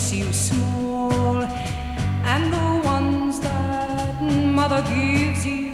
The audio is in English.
makes you small, and the ones that mother gives you